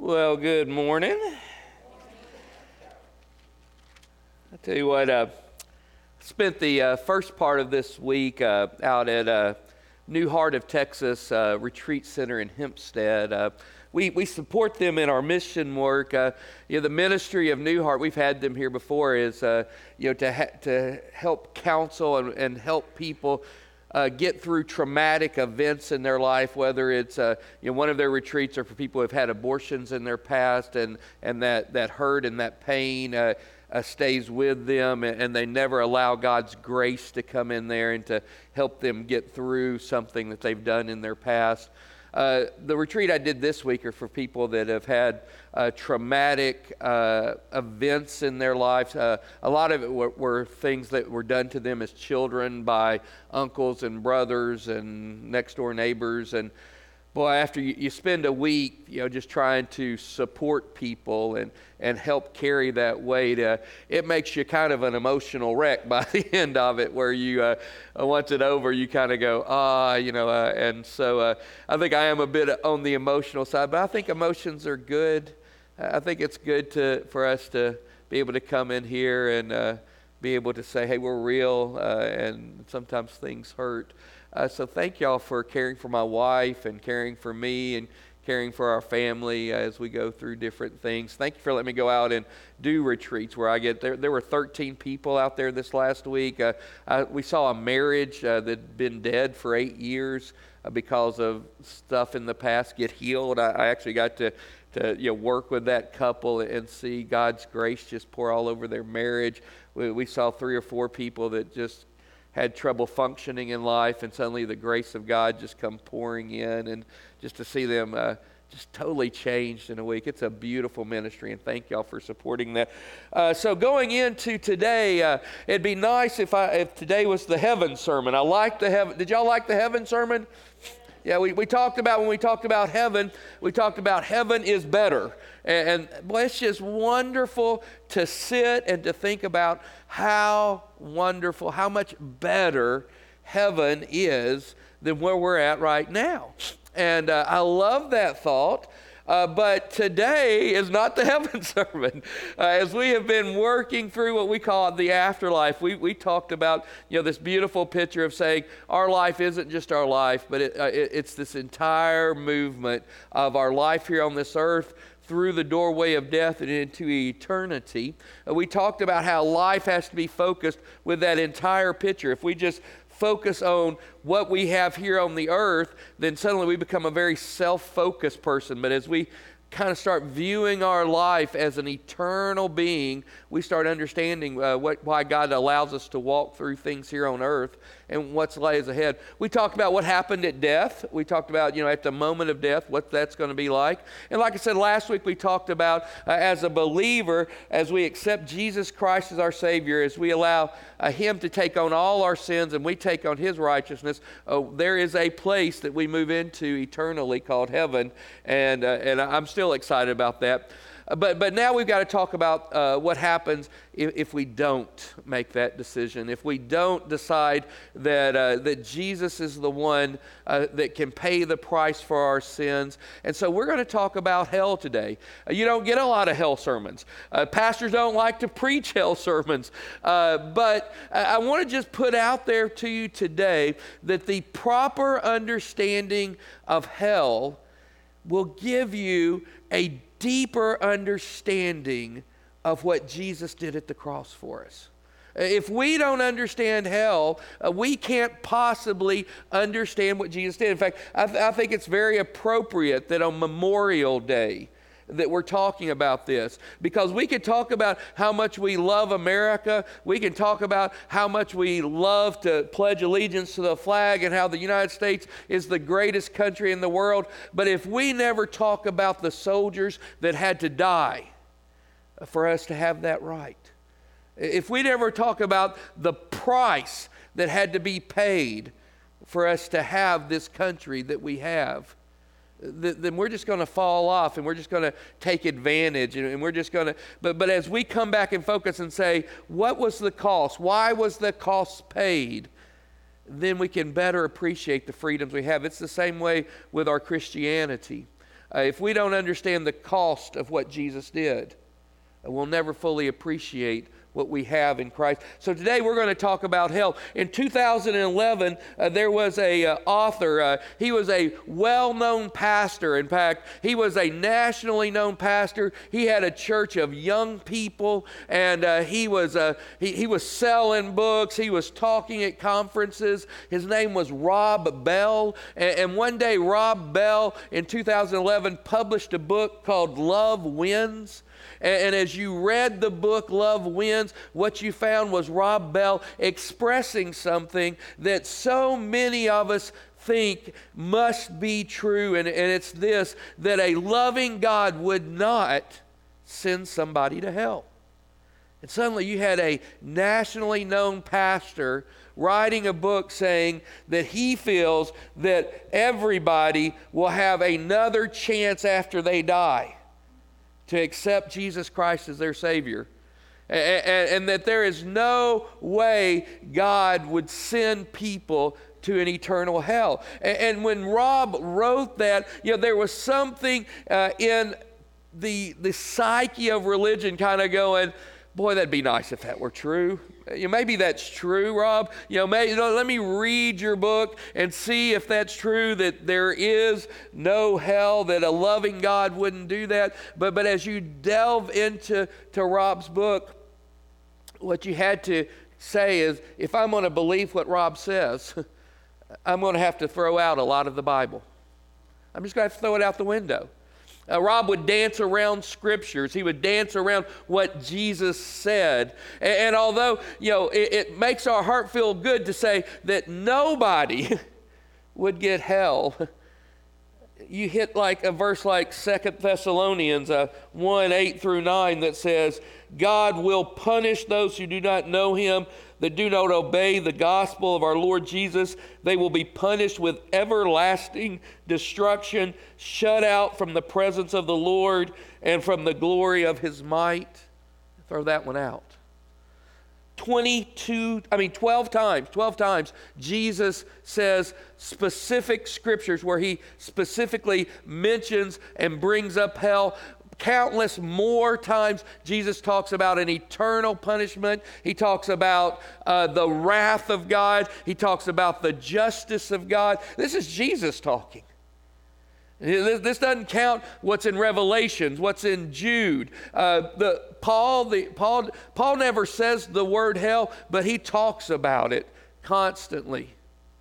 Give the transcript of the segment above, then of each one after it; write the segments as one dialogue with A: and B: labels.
A: Well, good morning. I tell you what, spent the first part of this week out at New Heart of Texas Retreat Center in Hempstead. We support them in our mission work. The ministry of New Heart, we've had them here before, is to help counsel and help people get through traumatic events in their life, whether it's one of their retreats or for people who have had abortions in their past, and that hurt and that pain stays with them, and they never allow God's grace to come in there and to help them get through something that they've done in their past. The retreat I did this week are for people that have had traumatic events in their lives. A lot of it were things that were done to them as children by uncles and brothers and next door neighbors. And boy, after you spend a week, just trying to support people and help carry that weight, it makes you kind of an emotional wreck by the end of it, where you, once it's over, you kind of go, and so I think I am a bit on the emotional side, but I think emotions are good. I think it's good for us to be able to come in here and be able to say, hey, we're real, and sometimes things hurt. So thank y'all for caring for my wife and caring for me and caring for our family as we go through different things. Thank you for letting me go out and do retreats where I get there. There were 13 people out there this last week. We saw a marriage that had been dead for 8 years because of stuff in the past get healed. I actually got to work with that couple and see God's grace just pour all over their marriage. We saw 3 or 4 people that just had trouble functioning in life, and suddenly the grace of God just come pouring in, and just to see them just totally changed in a week. It's a beautiful ministry, and thank y'all for supporting that. So going into today, it'd be nice if today was the heaven sermon. I like the heaven. Did y'all like the heaven sermon? Yeah, we talked about, when we talked about heaven, we talked about heaven is better. And boy, it's just wonderful to sit and to think about how wonderful, how much better heaven is than where we're at right now. And I love that thought. But today is not the heaven sermon. As we have been working through what we call the afterlife, we talked about this beautiful picture of saying our life isn't just our life, but it's this entire movement of our life here on this earth through the doorway of death and into eternity. We talked about how life has to be focused with that entire picture. If we just focus on what we have here on the earth, then suddenly we become a very self-focused person. But as we kind of start viewing our life as an eternal being, we start understanding why God allows us to walk through things here on earth and what's lays ahead. We talked about what happened at death. We talked about, at the moment of death, what that's going to be like. And like I said last week, we talked about as a believer, as we accept Jesus Christ as our Savior, as we allow Him to take on all our sins and we take on His righteousness, there is a place that we move into eternally called heaven. And I'm still excited about that. But now we've got to talk about what happens if we don't make that decision, if we don't decide that Jesus is the one that can pay the price for our sins. And so we're going to talk about hell today. You don't get a lot of hell sermons. Pastors don't like to preach hell sermons. But I want to just put out there to you today that the proper understanding of hell will give you a deeper understanding of what Jesus did at the cross for us. If we don't understand hell, we can't possibly understand what Jesus did. In fact, I think it's very appropriate that on Memorial Day that we're talking about this, because we could talk about how much we love America. We can talk about how much we love to pledge allegiance to the flag and how the United States is the greatest country in the world. But if we never talk about the soldiers that had to die for us to have that right, if we never talk about the price that had to be paid for us to have this country that we have, then we're just going to fall off and we're just going to take advantage and we're just going to, but as we come back and focus and say, what was the cost? Why was the cost paid? Then we can better appreciate the freedoms we have. It's the same way with our Christianity. if we don't understand the cost of what Jesus did, we'll never fully appreciate what we have in Christ. So today we're going to talk about hell. In 2011, there was a author. He was a well-known pastor. In fact, he was a nationally known pastor. He had a church of young people, and he was selling books. He was talking at conferences. His name was Rob Bell. And one day, Rob Bell in 2011 published a book called Love Wins. And as you read the book, Love Wins, what you found was Rob Bell expressing something that so many of us think must be true. And it's this, that a loving God would not send somebody to hell. And suddenly you had a nationally known pastor writing a book saying that he feels that everybody will have another chance after they die to accept Jesus Christ as their Savior. And that there is no way God would send people to an eternal hell. And when Rob wrote that, there was something in the psyche of religion kind of going, boy, that'd be nice if that were true. Maybe that's true, Rob. Let me read your book and see if that's true, that there is no hell, that a loving God wouldn't do that. But as you delve into Rob's book, what you had to say is, if I'm going to believe what Rob says, I'm going to have to throw out a lot of the Bible. I'm just going to have to throw it out the window. Rob would dance around scriptures. He would dance around what Jesus said. And although, it makes our heart feel good to say that nobody would get hell, you hit like a verse like 2 Thessalonians 1, 8 through 9 that says, God will punish those who do not know him, that do not obey the gospel of our Lord Jesus. They will be punished with everlasting destruction, shut out from the presence of the Lord and from the glory of his might. Throw that one out. 12 times, Jesus says specific scriptures where he specifically mentions and brings up hell. Countless more times, Jesus talks about an eternal punishment. He talks about the wrath of God. He talks about the justice of God. This is Jesus talking. This doesn't count what's in Revelations, what's in Jude. Paul never says the word hell, but he talks about it constantly.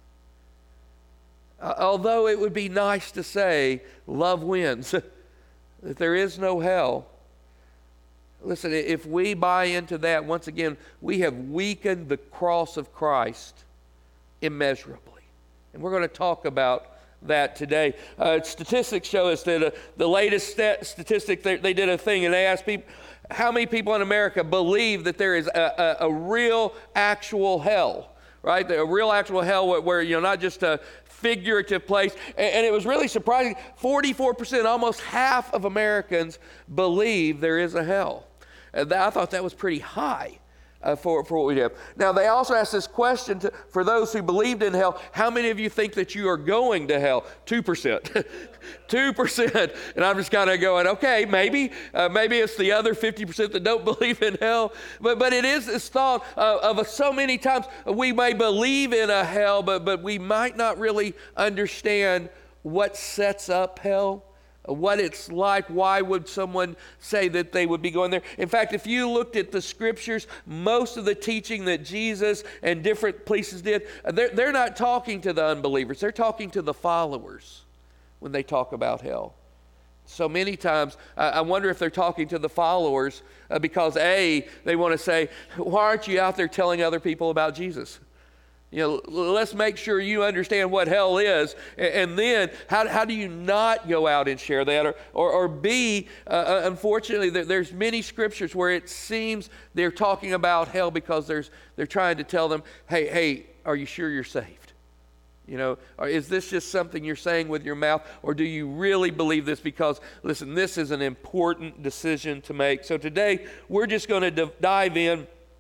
A: Although it would be nice to say, love wins, that there is no hell. Listen, if we buy into that, once again, we have weakened the cross of Christ immeasurably. And we're going to talk about that today. Statistics show us that the latest statistic, they did a thing and they asked people, how many people in America believe that there is a real actual hell, right? A real actual hell where not just a figurative place. And it was really surprising. 44%, almost half of Americans believe there is a hell. I thought that was pretty high for what we have. Now, they also asked this question for those who believed in hell. How many of you think that you are going to hell? 2%. 2%. And I'm just kind of going, okay, maybe it's the other 50% that don't believe in hell. But it is this thought of so many times we may believe in a hell, but we might not really understand what sets up hell, what it's like. Why would someone say that they would be going there? In fact, if you looked at the scriptures, most of the teaching that Jesus and different places did, they're not talking to the unbelievers. They're talking to the followers when they talk about hell. So many times, I wonder if they're talking to the followers because they want to say, why aren't you out there telling other people about Jesus? Let's make sure you understand what hell is, and then how do you not go out and share that? Or B, unfortunately, there's many scriptures where it seems they're talking about hell because they're trying to tell them, hey, are you sure you're saved? Or is this just something you're saying with your mouth, or do you really believe this? Because, listen, this is an important decision to make. So today, we're just going to dive in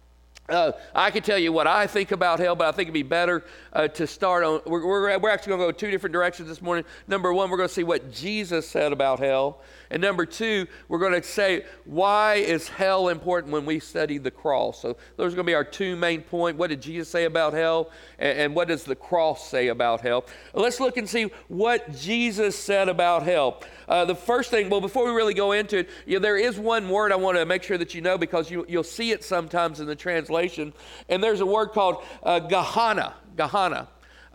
A: I can tell you what I think about hell, but I think it'd be better to start on. We're actually going to go two different directions this morning. Number one, we're going to see what Jesus said about hell. And number two, we're going to say, why is hell important when we study the cross? So those are going to be our two main points. What did Jesus say about hell? And what does the cross say about hell? Let's look and see what Jesus said about hell. The first thing, well, before we really go into it, there is one word I want to make sure that you know, because you'll see it sometimes in the translation. And there's a word called Gehenna. Gehenna.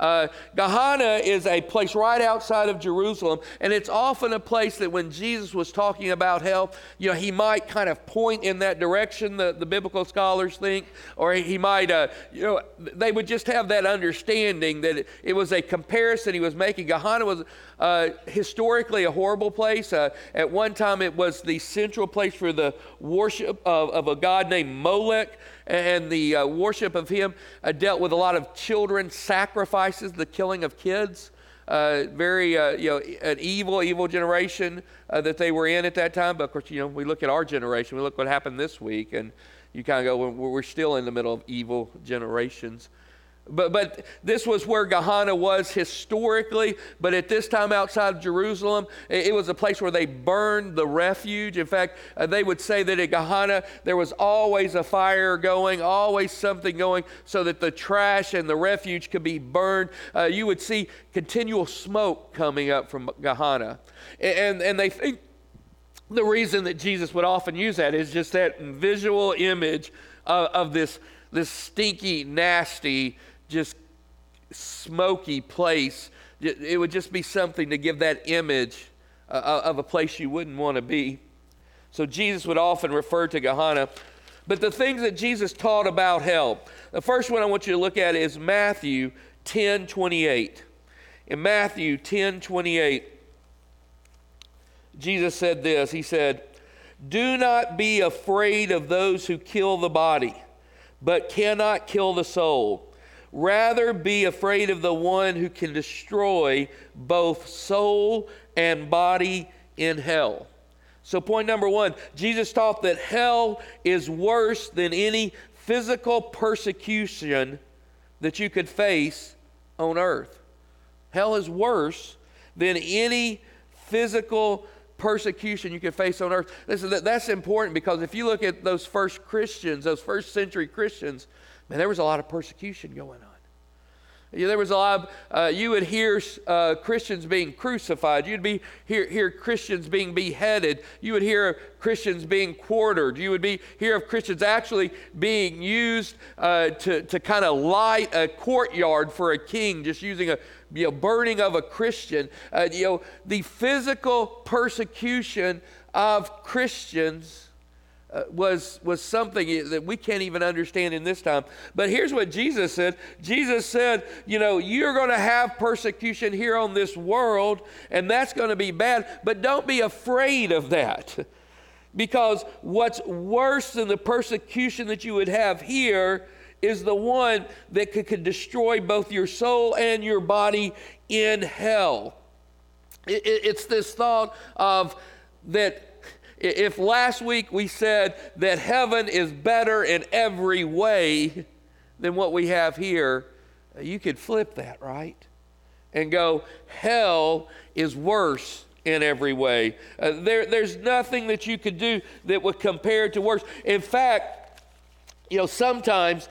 A: Gehenna is a place right outside of Jerusalem, and it's often a place that when Jesus was talking about hell, he might kind of point in that direction, the biblical scholars think, or he might, they would just have that understanding that it was a comparison he was making. Gehenna was historically a horrible place. At one time, it was the central place for the worship of a god named Molech, and the worship of him dealt with a lot of children sacrifices, the killing of kids. Very, an evil generation that they were in at that time. But of course, we look at our generation, we look what happened this week, and you kind of go, well, we're still in the middle of evil generations. But this was where Gehenna was historically, but at this time outside of Jerusalem, it was a place where they burned the refuge. In fact, they would say that at Gehenna, there was always a fire going, always something going, so that the trash and the refuge could be burned. You would see continual smoke coming up from Gehenna. And they think the reason that Jesus would often use that is just that visual image of this stinky, nasty, just smoky place. It would just be something to give that image of a place you wouldn't want to be. So Jesus would often refer to Gehenna. But the things that Jesus taught about hell, the first one I want you to look at is Matthew 10:28. In Matthew 10:28, Jesus said this. He said, "Do not be afraid of those who kill the body, but cannot kill the soul. Rather be afraid of the one who can destroy both soul and body in hell." So point number one, Jesus taught that hell is worse than any physical persecution that you could face on earth. Hell is worse than any physical persecution you could face on earth. Listen, that's important, because if you look at those first Christians, those first century Christians, man, there was a lot of persecution going on. There was a lot of, you would hear Christians being crucified. You'd hear Christians being beheaded. You would hear Christians being quartered. You would hear of Christians actually being used to kind of light a courtyard for a king, just using a burning of a Christian. The physical persecution of Christians was something that we can't even understand in this time. But here's what Jesus said. Jesus said, you're going to have persecution here on this world, and that's going to be bad, but don't be afraid of that. Because what's worse than the persecution that you would have here is the one that could destroy both your soul and your body in hell. It's this thought of that. If last week we said that heaven is better in every way than what we have here, you could flip that, right? And go, hell is worse in every way. There's nothing that you could do that would compare to worse. In fact, sometimes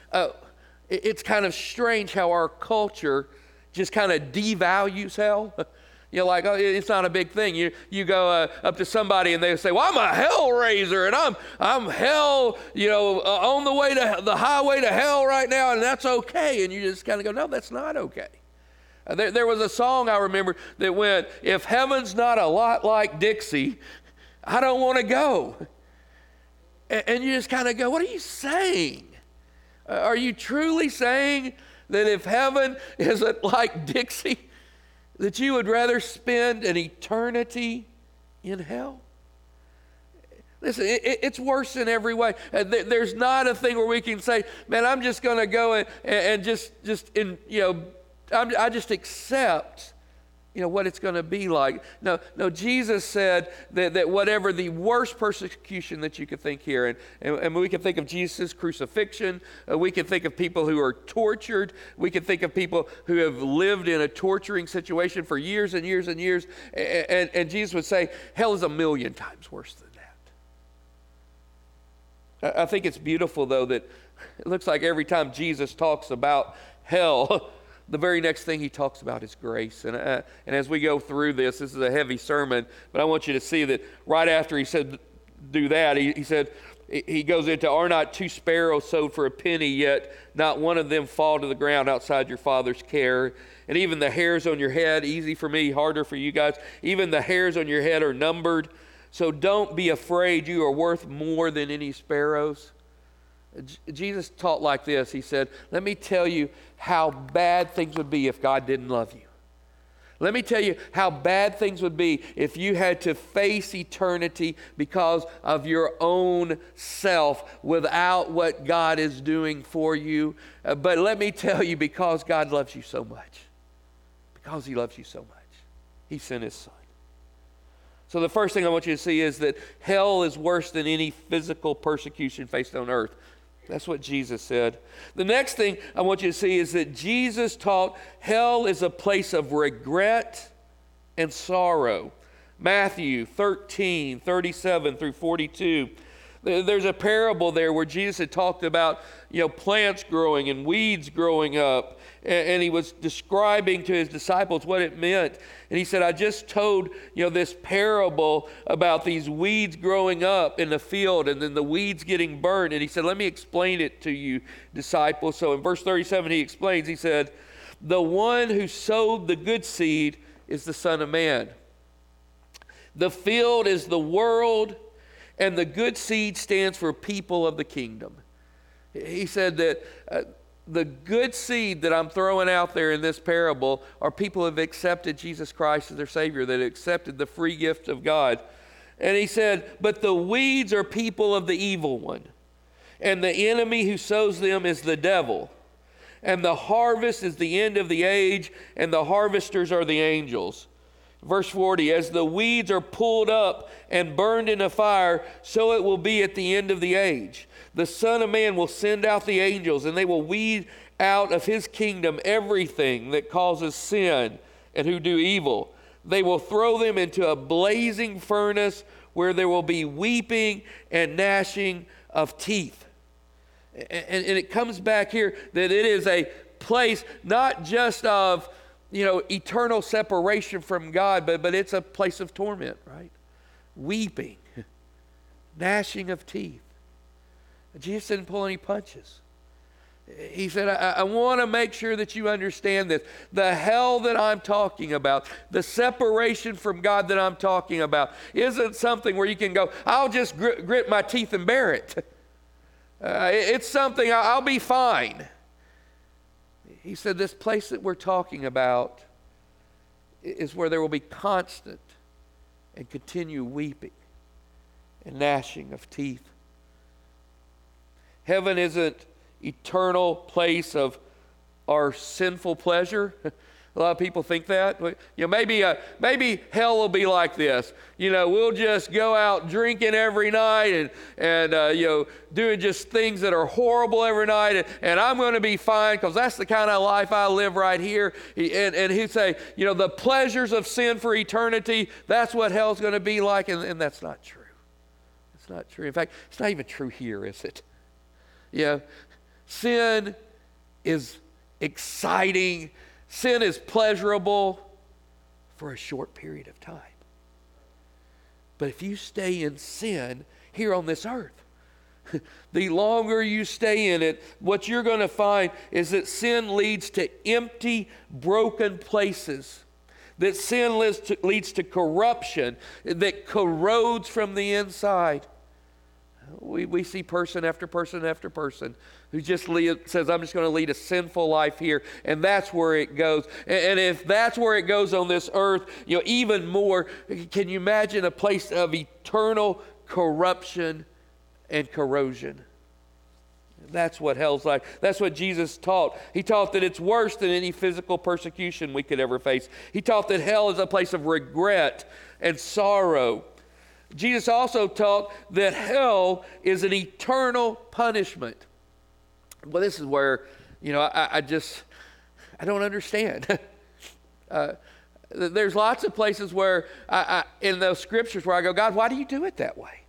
A: it's kind of strange how our culture just kind of devalues hell. Like, oh, it's not a big thing. You go up to somebody and they say, well, I'm a hell raiser, and I'm hell, on the way to the highway to hell right now, and that's okay. And you just kind of go, no, that's not okay. There was a song I remember that went, if heaven's not a lot like Dixie, I don't want to go. And you just kind of go, what are you saying? Are you truly saying that if heaven isn't like Dixie, that you would rather spend an eternity in hell? Listen, it's worse in every way. There's not a thing where we can say, man, I'm just going to go and I just accept what it's going to be like. No, Jesus said that whatever the worst persecution that you could think here, and we can think of Jesus' crucifixion, we can think of people who are tortured, we can think of people who have lived in a torturing situation for years and years and years, and Jesus would say, hell is 1,000,000 times worse than that. I think it's beautiful, though, that it looks like every time Jesus talks about hell, the very next thing he talks about is grace. And as we go through this is a heavy sermon, but I want you to see that right after he said do that, he said, he goes into, are not 2 sparrows sold for a penny, yet not one of them fall to the ground outside your Father's care. And even the hairs on your head, easy for me, harder for you guys, even the hairs on your head are numbered. So don't be afraid, you are worth more than any sparrows. Jesus taught like this. He said, let me tell you how bad things would be if God didn't love you. Let me tell you how bad things would be if you had to face eternity because of your own self without what God is doing for you. But let me tell you, because God loves you so much, because he loves you so much, he sent his son. So the first thing I want you to see is that hell is worse than any physical persecution faced on earth. That's what Jesus said. The next thing I want you to see is that Jesus taught hell is a place of regret and sorrow. Matthew 13, 37 through 42. There's a parable there where Jesus had talked about, plants growing and weeds growing up. And he was describing to his disciples what it meant. And he said, I just told, this parable about these weeds growing up in the field and then the weeds getting burned. And he said, let me explain it to you, disciples. So in verse 37, he explains, he said, the one who sowed the good seed is the Son of Man. The field is the world, and the good seed stands for people of the kingdom. He said that the good seed that I'm throwing out there in this parable are people who have accepted Jesus Christ as their Savior, that have accepted the free gift of God. And he said, but the weeds are people of the evil one, and the enemy who sows them is the devil. And the harvest is the end of the age, and the harvesters are the angels. Verse 40, as the weeds are pulled up and burned in a fire, so it will be at the end of the age. The Son of Man will send out the angels, and they will weed out of his kingdom everything that causes sin and who do evil. They will throw them into a blazing furnace where there will be weeping and gnashing of teeth. And it comes back here that it is a place not just of eternal separation from God, but it's a place of torment, right? Weeping, gnashing of teeth. Jesus didn't pull any punches. He said, I want to make sure that you understand this. The hell that I'm talking about, the separation from God that I'm talking about, isn't something where you can go, I'll just grit my teeth and bear it. It's something, I'll be fine. He said, this place that we're talking about is where there will be constant and continued weeping and gnashing of teeth. Heaven isn't eternal place of our sinful pleasure. A lot of people think that. Maybe hell will be like this. We'll just go out drinking every night and doing just things that are horrible every night, and I'm going to be fine because that's the kind of life I live right here. And he'd say, the pleasures of sin for eternity, that's what hell's going to be like, and that's not true. It's not true. In fact, it's not even true here, is it? Sin is exciting. Sin is pleasurable for a short period of time. But if you stay in sin here on this earth, the longer you stay in it, what you're going to find is that sin leads to empty, broken places. That sin leads to corruption that corrodes from the inside. We see person after person after person who just says, I'm just going to lead a sinful life here, and that's where it goes. And if that's where it goes on this earth, even more, can you imagine a place of eternal corruption and corrosion? That's what hell's like. That's what Jesus taught. He taught that it's worse than any physical persecution we could ever face. He taught that hell is a place of regret and sorrow. Jesus also taught that hell is an eternal punishment. Well, this is where, I don't understand. There's lots of places where, in those scriptures where I go, God, why do you do it that way?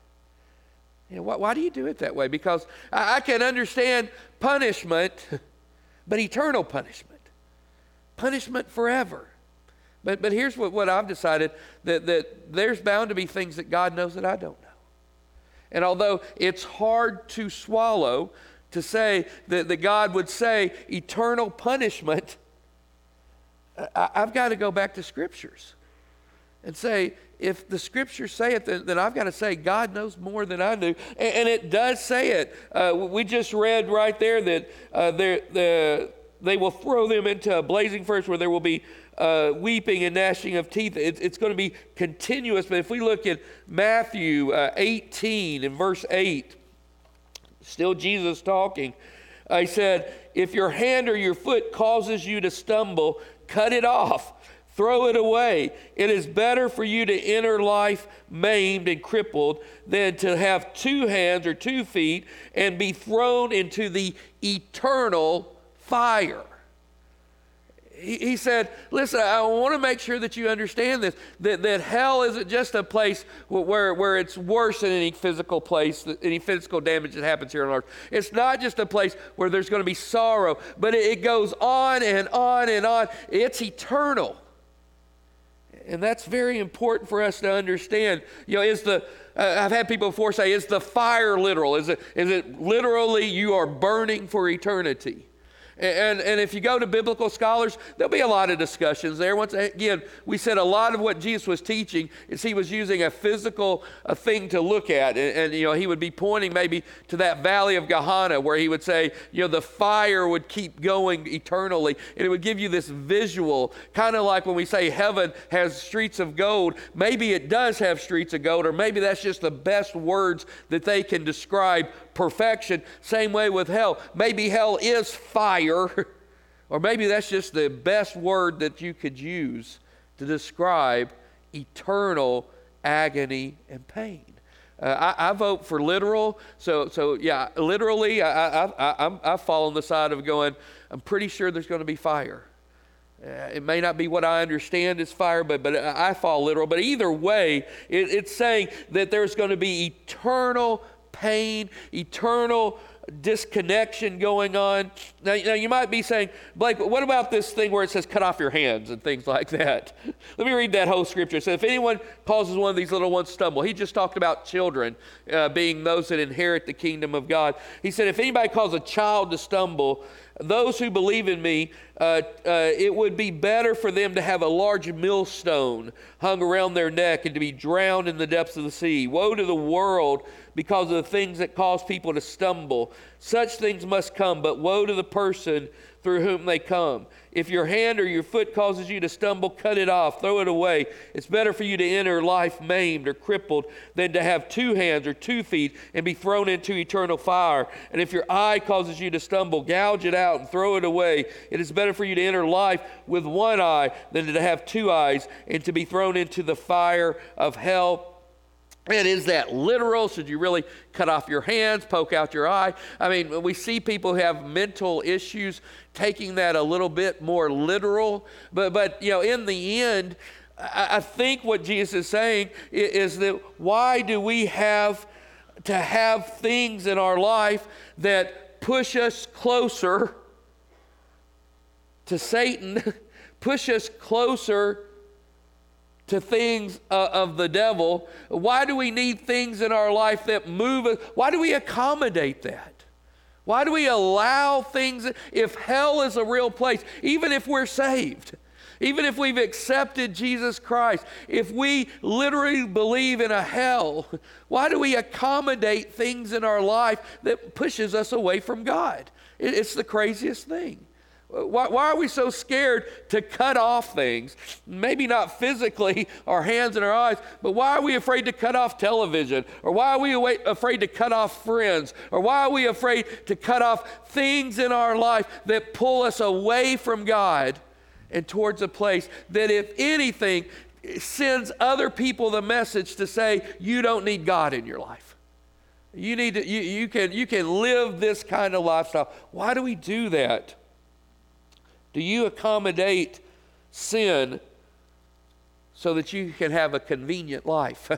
A: Why do you do it that way? Because I can understand punishment, but eternal punishment. Punishment forever. But here's what I've decided, that there's bound to be things that God knows that I don't know. And although it's hard to swallow to say that God would say eternal punishment, I've got to go back to scriptures and say, if the scriptures say it, then I've got to say God knows more than I do. And it does say it. We just read right there that they will throw them into a blazing furnace where there will be weeping and gnashing of teeth. It's going to be continuous. But if we look at Matthew 18 and verse 8, still Jesus talking, he said, if your hand or your foot causes you to stumble, cut it off. Throw it away. It is better for you to enter life maimed and crippled than to have 2 hands or 2 feet and be thrown into the eternal fire. He said, listen, I want to make sure that you understand this, that hell isn't just a place where it's worse than any physical place, any physical damage that happens here on earth. It's not just a place where there's going to be sorrow, but it goes on and on and on. It's eternal. And that's very important for us to understand. I've had people before say, is the fire literal? Is it literally you are burning for eternity? And if you go to biblical scholars, there'll be a lot of discussions there. Once again, we said a lot of what Jesus was teaching is he was using a physical thing to look at. And he would be pointing maybe to that valley of Gehenna where he would say, the fire would keep going eternally. And it would give you this visual, kind of like when we say heaven has streets of gold. Maybe it does have streets of gold, or maybe that's just the best words that they can describe perfection. Same way with hell. Maybe hell is fire, or maybe that's just the best word that you could use to describe eternal agony and pain. I vote for literal. So yeah, literally, I fall on the side of going, I'm pretty sure there's going to be fire. It may not be what I understand as fire, but I fall literal. But either way, it's saying that there's going to be eternal pain, eternal disconnection going on. Now you might be saying, Blake, what about this thing where it says cut off your hands and things like that? Let me read that whole scripture. It says, if anyone causes one of these little ones to stumble, he just talked about children being those that inherit the kingdom of God. He said, if anybody causes a child to stumble, those who believe in me, it would be better for them to have a large millstone hung around their neck and to be drowned in the depths of the sea. Woe to the world because of the things that cause people to stumble. Such things must come, but woe to the person through whom they come. If your hand or your foot causes you to stumble, cut it off, throw it away. It's better for you to enter life maimed or crippled than to have 2 hands or 2 feet and be thrown into eternal fire. And if your eye causes you to stumble, gouge it out and throw it away. It is better for you to enter life with 1 eye than to have 2 eyes and to be thrown into the fire of hell. And is that literal? Should you really cut off your hands, poke out your eye? I mean, we see people who have mental issues taking that a little bit more literal. But in the end, I think what Jesus is saying is that why do we have to have things in our life that push us closer to Satan, push us closer to things of the devil? Why do we need things in our life that move us? Why do we accommodate that? Why do we allow things? If hell is a real place, even if we're saved, even if we've accepted Jesus Christ, if we literally believe in a hell, why do we accommodate things in our life that pushes us away from God? It's the craziest thing. Why are we so scared to cut off things? Maybe not physically, our hands and our eyes, but why are we afraid to cut off television? Or why are we afraid to cut off friends? Or why are we afraid to cut off things in our life that pull us away from God and towards a place that, if anything, sends other people the message to say, you don't need God in your life. You need to, you can live this kind of lifestyle. Why do we do that? Do you accommodate sin so that you can have a convenient life?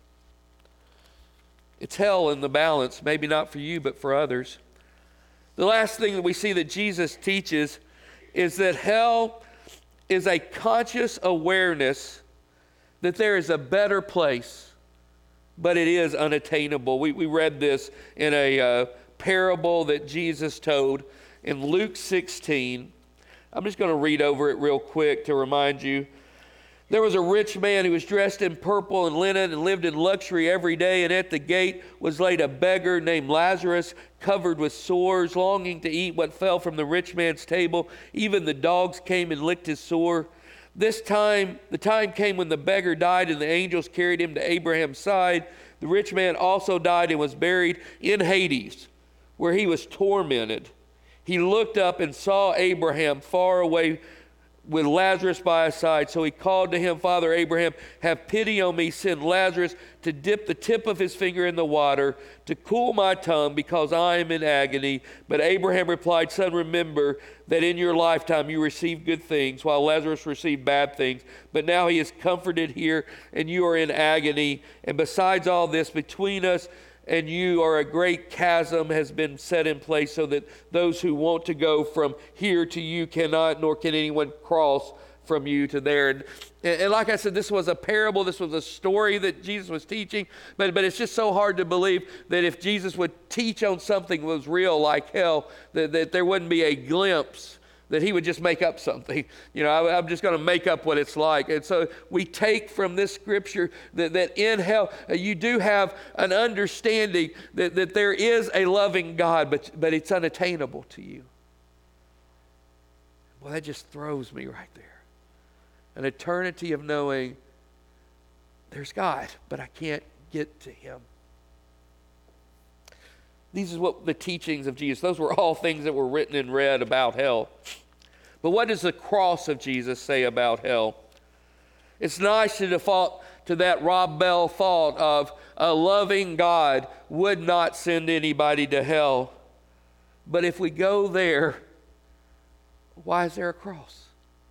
A: It's hell in the balance, maybe not for you, but for others. The last thing that we see that Jesus teaches is that hell is a conscious awareness that there is a better place, but it is unattainable. We read this in a parable that Jesus told in Luke 16. I'm just going to read over it real quick to remind you. There was a rich man who was dressed in purple and linen and lived in luxury every day, and at the gate was laid a beggar named Lazarus, covered with sores, longing to eat what fell from the rich man's table. Even the dogs came and licked his sore. The time came when the beggar died, and the angels carried him to Abraham's side. The rich man also died and was buried in Hades, where he was tormented. He looked up and saw Abraham far away with Lazarus by his side. So he called to him, Father Abraham, have pity on me. Send Lazarus to dip the tip of his finger in the water to cool my tongue, because I am in agony. But Abraham replied, Son, remember that in your lifetime you received good things, while Lazarus received bad things. But now he is comforted here, and you are in agony. And besides all this, between us and you are a great chasm has been set in place, so that those who want to go from here to you cannot, nor can anyone cross from you to there. And like I said, this was a parable. This was a story that Jesus was teaching. But it's just so hard to believe that if Jesus would teach on something that was real like hell, that there wouldn't be a glimpse, that he would just make up something. I'm just going to make up what it's like. And so we take from this scripture that in hell, you do have an understanding that there is a loving God, but it's unattainable to you. Well, that just throws me right there. An eternity of knowing there's God, but I can't get to him. These is what the teachings of Jesus, those were all things that were written and read about hell. But what does the cross of Jesus say about hell? It's nice to default to that Rob Bell thought of a loving God would not send anybody to hell. But if we go there, why is there a cross?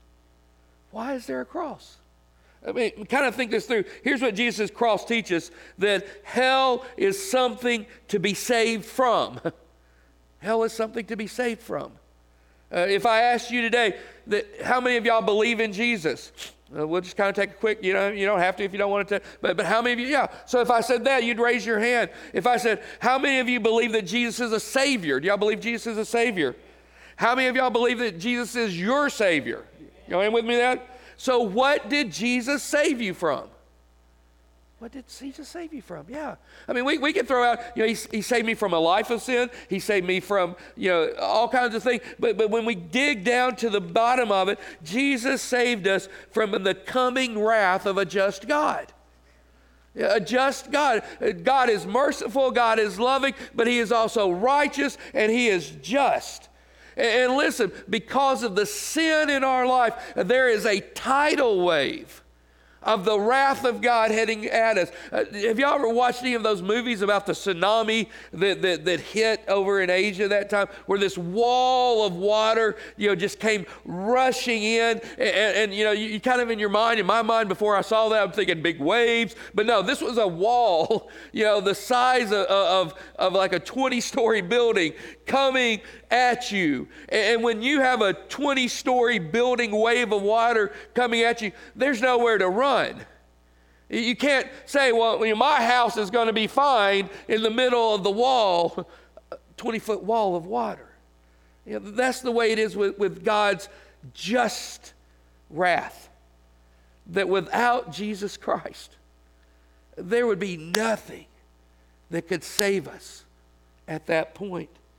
A: Why is there a cross? I mean, kind of think this through. Here's what Jesus' cross teaches, that hell is something to be saved from. Hell is something to be saved from. If I asked you today, how many of y'all believe in Jesus? We'll just kind of take a quick, you don't have to if you don't want to. But how many of you, yeah. So if I said that, you'd raise your hand. If I said, how many of you believe that Jesus is a Savior? Do y'all believe Jesus is a Savior? How many of y'all believe that Jesus is your Savior? Y'all in with me that? So what did Jesus save you from? What did Jesus save you from? Yeah. I mean, we can throw out, he saved me from a life of sin. He saved me from, all kinds of things. But when we dig down to the bottom of it, Jesus saved us from the coming wrath of a just God. A just God. God is merciful, God is loving, but he is also righteous and he is just. And listen, because of the sin in our life, there is a tidal wave of the wrath of God heading at us. Have y'all ever watched any of those movies about the tsunami that hit over in Asia that time, where this wall of water, just came rushing in, and you kind of in my mind, before I saw that, I'm thinking big waves, but no, this was a wall, the size of like a 20-story building coming at you. And when you have a 20-story building wave of water coming at you, there's nowhere to run. You can't say, well, my house is going to be fine in the middle of the wall, 20-foot wall of water. That's the way it is with God's just wrath. That without Jesus Christ, there would be nothing that could save us at that point.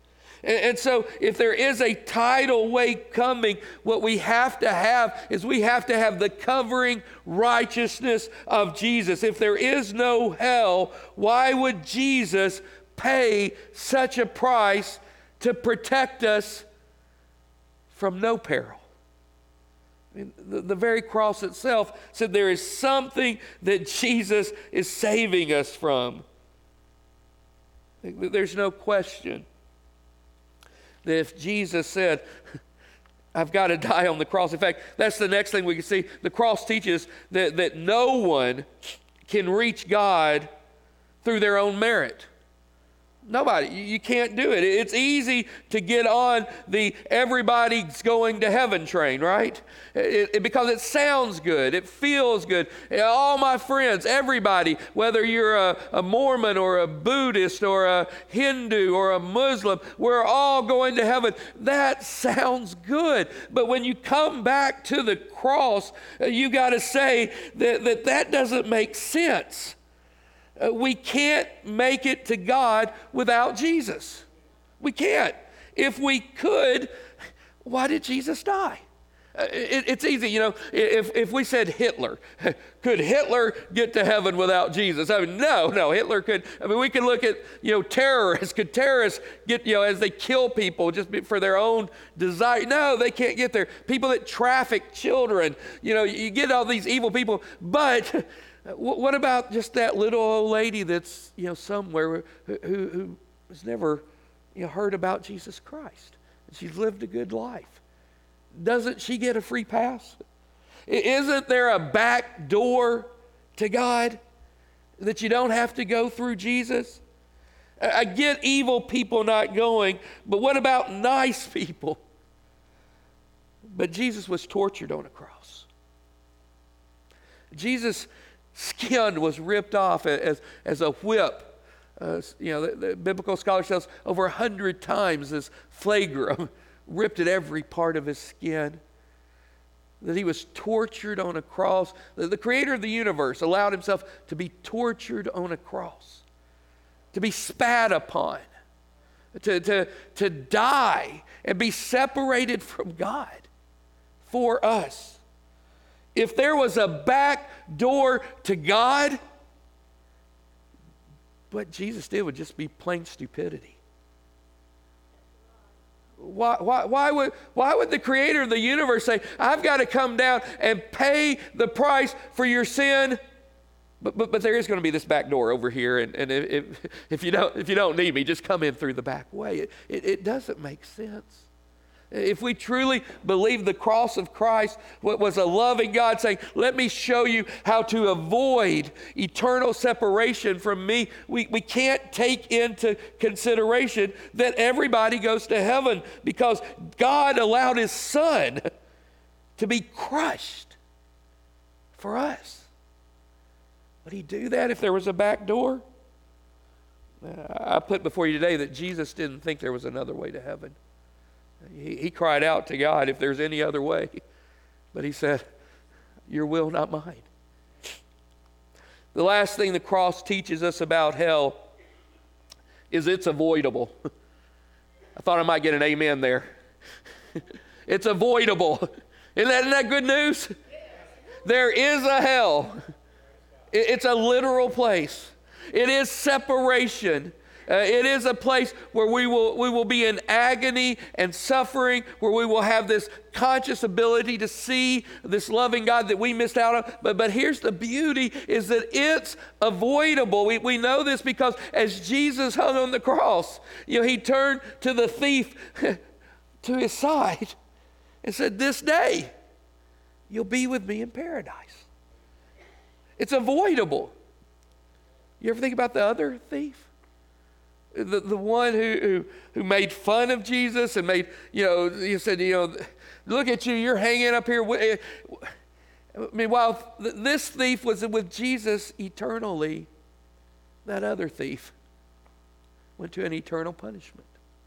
A: And so if there is a tidal wave coming, what we have to have is we have to have the covering righteousness of Jesus. If there is no hell, why would Jesus pay such a price to protect us from no peril? I mean, the very cross itself said there is something that Jesus is saving us from. There's no question that if Jesus said, I've got to die on the cross. In fact, that's the next thing we can see. The cross teaches that no one can reach God through their own merit. Nobody. You can't do it. It's easy to get on the everybody's going to heaven train, right? Because it sounds good. It feels good. All my friends, everybody, whether you're a Mormon or a Buddhist or a Hindu or a Muslim, we're all going to heaven. That sounds good. But when you come back to the cross, you got to say that doesn't make sense. We can't make it to God without Jesus. We can't. If we could, why did Jesus die? It's easy, you know, if we said Hitler, could Hitler get to heaven without Jesus? I mean, no, Hitler could. I mean, we can look at, terrorists. Could terrorists get, as they kill people just for their own desire? No, they can't get there. People that traffic children, you get all these evil people, but what about just that little old lady that's, somewhere who has never, heard about Jesus Christ? She's lived a good life. Doesn't she get a free pass? Isn't there a back door to God that you don't have to go through Jesus? I get evil people not going, but what about nice people? But Jesus was tortured on a cross. Jesus' skin was ripped off as a whip. The biblical scholar says over 100 times this flagrum ripped at every part of his skin. That he was tortured on a cross. The creator of the universe allowed himself to be tortured on a cross, to be spat upon, to die and be separated from God for us. If there was a back door to God, what Jesus did would just be plain stupidity. Why would the creator of the universe say, I've got to come down and pay the price for your sin? But there is going to be this back door over here, and if you don't need me, just come in through the back way. It doesn't make sense. If we truly believe the cross of Christ was a loving God saying, let me show you how to avoid eternal separation from me, we can't take into consideration that everybody goes to heaven because God allowed his Son to be crushed for us. Would he do that if there was a back door? I put before you today that Jesus didn't think there was another way to heaven. He cried out to God if there's any other way. But he said, your will, not mine. The last thing the cross teaches us about hell is it's avoidable. I thought I might get an amen there. It's avoidable. Isn't that good news? There is a hell. It's a literal place. It is separation. It is a place where we will be in agony and suffering, where we will have this conscious ability to see this loving God that we missed out on. But here's the beauty, is that it's avoidable. We know this because as Jesus hung on the cross, he turned to the thief to his side and said, this day you'll be with me in paradise. It's avoidable. You ever think about the other thief? The one who made fun of Jesus and made, you said, look at you, you're hanging up here. I mean, while this thief was with Jesus eternally, that other thief went to an eternal punishment.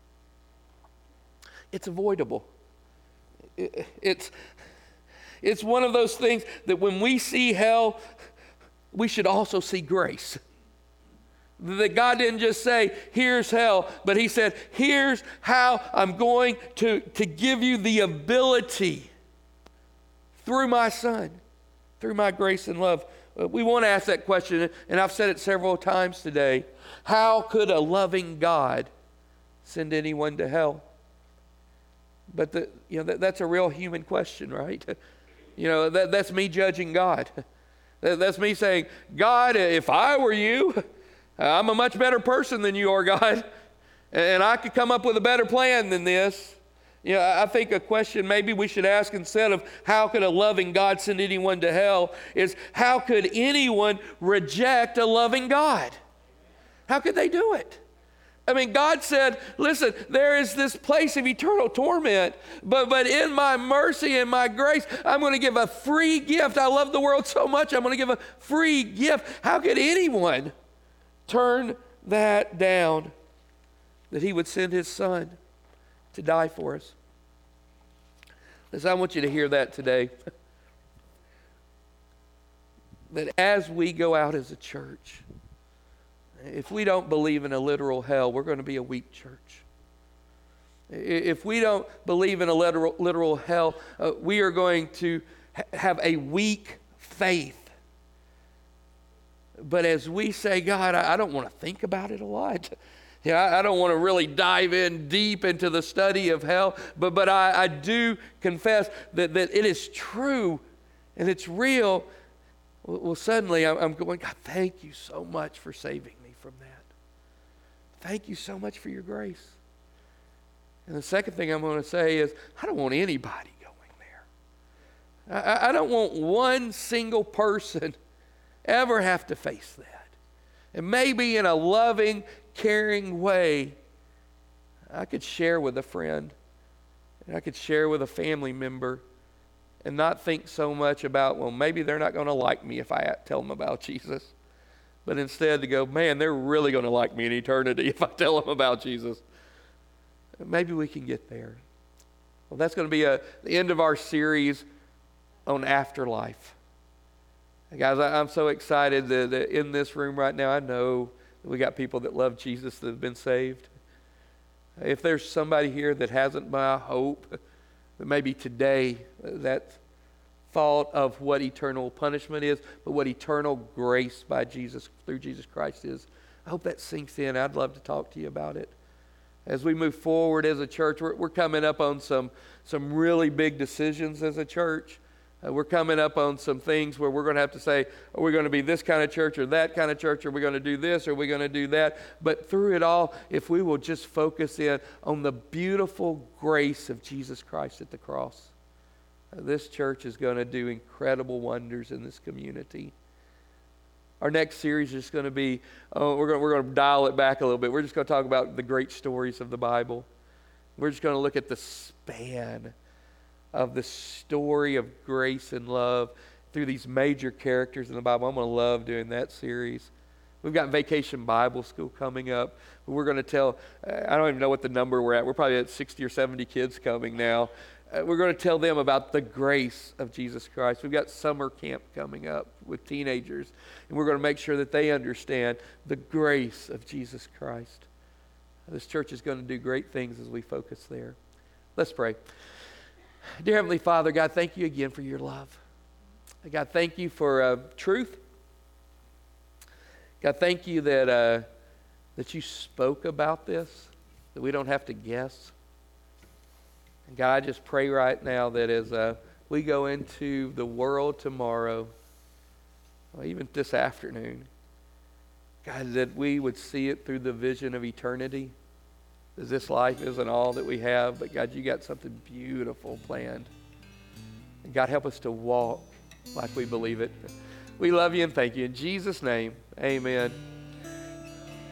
A: It's avoidable. It's one of those things that when we see hell, we should also see grace. That God didn't just say, here's hell, but he said, here's how I'm going to give you the ability through my Son, through my grace and love. We want to ask that question, and I've said it several times today. How could a loving God send anyone to hell? But that's a real human question, right? That's me judging God. That's me saying, God, if I were you, I'm a much better person than you are, God, and I could come up with a better plan than this. I think a question maybe we should ask, instead of how could a loving God send anyone to hell, is how could anyone reject a loving God? How could they do it? I mean, God said, listen, there is this place of eternal torment, but in my mercy and my grace, I'm going to give a free gift. I love the world so much, I'm going to give a free gift. How could anyone turn that down, that he would send his Son to die for us? Listen, I want you to hear that today. That as we go out as a church, if we don't believe in a literal hell, we're going to be a weak church. If we don't believe in a literal hell, we are going to have a weak faith. But as we say, God, I don't want to think about it a lot. I don't want to really dive in deep into the study of hell, but I do confess that it is true and it's real. Well, suddenly I'm going, God, thank you so much for saving me from that. Thank you so much for your grace. And the second thing I'm going to say is, I don't want anybody going there. I don't want one single person ever have to face that. And maybe in a loving, caring way, I could share with a friend, and I could share with a family member, and not think so much about, well, maybe they're not going to like me if I tell them about Jesus. But instead to go, man, they're really going to like me in eternity if I tell them about Jesus. Maybe we can get there. Well, that's going to be the end of our series on afterlife. Guys, I'm so excited that in this room right now, I know that we got people that love Jesus that have been saved. If there's somebody here that hasn't, I hope that maybe today that thought of what eternal punishment is, but what eternal grace by Jesus, through Jesus Christ is, I hope that sinks in. I'd love to talk to you about it. As we move forward as a church, we're coming up on some really big decisions as a church. We're coming up on some things where we're going to have to say, are we going to be this kind of church or that kind of church? Are we going to do this? Or are we going to do that? But through it all, if we will just focus in on the beautiful grace of Jesus Christ at the cross, this church is going to do incredible wonders in this community. Our next series is going to be, we're going to dial it back a little bit. We're just going to talk about the great stories of the Bible. We're just going to look at the span of the story of grace and love through these major characters in the Bible. I'm going to love doing that series. We've got Vacation Bible School coming up. We're going to tell, I don't even know what the number we're at. We're probably at 60 or 70 kids coming now. We're going to tell them about the grace of Jesus Christ. We've got summer camp coming up with teenagers, and we're going to make sure that they understand the grace of Jesus Christ. This church is going to do great things as we focus there. Let's pray. Dear Heavenly Father, God, thank you again for your love. God, thank you for truth. God, thank you that you spoke about this, that we don't have to guess. And God, I just pray right now that as we go into the world tomorrow, or even this afternoon, God, that we would see it through the vision of eternity. That this life isn't all that we have, but God, you got something beautiful planned. And God, help us to walk like we believe it. We love you and thank you. In Jesus' name, amen.